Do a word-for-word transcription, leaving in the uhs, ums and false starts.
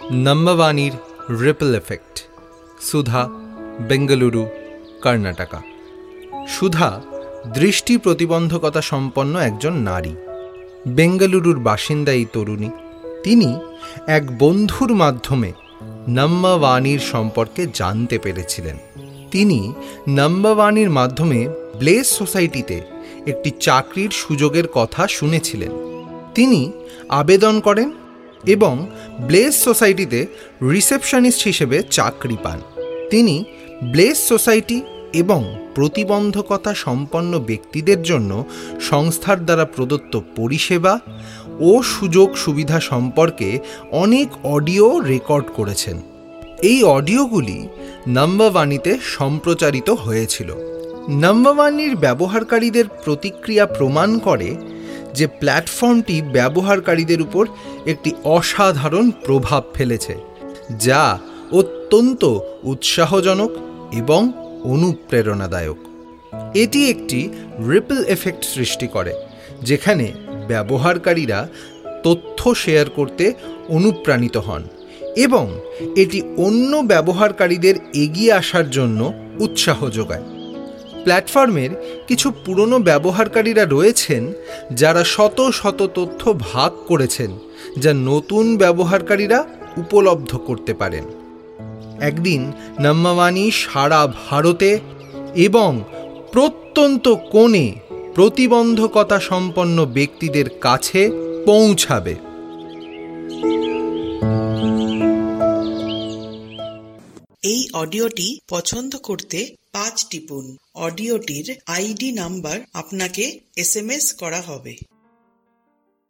নম্ববাণীর ripple effect. Sudha, Bengaluru, Karnataka. Sudha দৃষ্টি প্রতিবন্ধকতা সম্পন্ন একজন নারী। বেঙ্গালুরুর বাসিন্দা এই তরুণী। তিনি এক বন্ধুর মাধ্যমে নম্ববাণীর সম্পর্কে জানতে পেরেছিলেন। তিনি নম্ববাণীর মাধ্যমে ব্লেস সোসাইটিতে একটি চাকরির সুযোগের কথা শুনেছিলেন। তিনি আবেদন করেন এবং ব্লেস সোসাইটিতে রিসেপশনিস্ট হিসেবে চাকরি পান। তিনি ব্লেস সোসাইটি এবং প্রতিবন্ধকতা সম্পন্ন ব্যক্তিদের জন্য সংস্থার দ্বারা প্রদত্ত পরিষেবা ও সুযোগ সুবিধা সম্পর্কে অনেক অডিও রেকর্ড করেছেন। এই অডিওগুলি নম্ববাণীতে সম্প্রচারিত হয়েছিল। নম্ববাণীর ব্যবহারকারীদের প্রতিক্রিয়া প্রমাণ করে যে প্ল্যাটফর্মটি ব্যবহারকারীদের উপর একটি অসাধারণ প্রভাব ফেলেছে, যা অত্যন্ত উৎসাহজনক এবং অনুপ্রেরণাদায়ক। এটি একটি রিপল এফেক্ট সৃষ্টি করে, যেখানে ব্যবহারকারীরা তথ্য শেয়ার করতে অনুপ্রাণিত হন এবং এটি অন্য ব্যবহারকারীদের এগিয়ে আসার জন্য উৎসাহ যোগায়। প্ল্যাটফর্মের কিছু পুরনো ব্যবহারকারীরা রয়েছেন যারা শত শত তথ্য ভাগ করেছেন, যা নতুন ব্যবহারকারীরা উপলব্ধ করতে পারেন। একদিন নম্ববাণী সারা ভারতে এবং প্রত্যন্ত কোণে প্রতিবন্ধকতা সম্পন্ন ব্যক্তিদের কাছে পৌঁছাবে। এই অডিওটি পছন্দ করতে পাঁচ টিপুন। অডিওটির আইডি নাম্বার আপনাকে এস এম এস করা হবে।